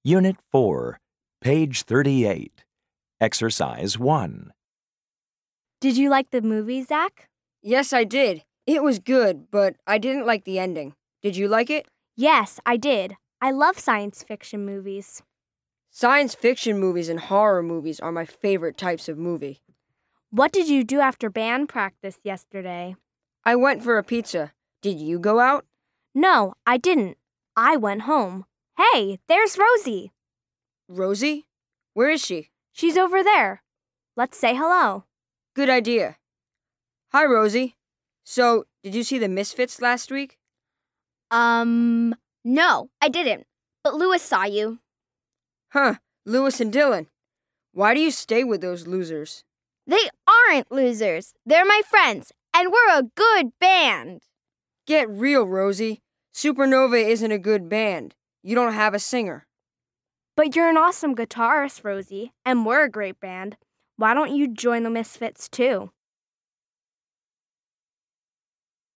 Unit 4, page 38. Exercise 1. Did you like the movie, Zach? Yes, I did. It was good, but I didn't like the ending. Did you like it? Yes, I did. I love science fiction movies. Science fiction movies and horror movies are my favorite types of movie. What did you do after band practice yesterday? I went for a pizza. Did you go out? No, I didn't. I went home. Hey, there's Rosie. Rosie? Where is she? She's over there. Let's say hello. Good idea. Hi, Rosie. So, did you see the Misfits last week? No, I didn't. But Louis saw you. Huh, Lewis and Dylan. Why do you stay with those losers? They aren't losers. They're my friends, and we're a good band. Get real, Rosie. Supernova isn't a good band. You don't have a singer. But you're an awesome guitarist, Rosie, and we're a great band. Why don't you join the Misfits too?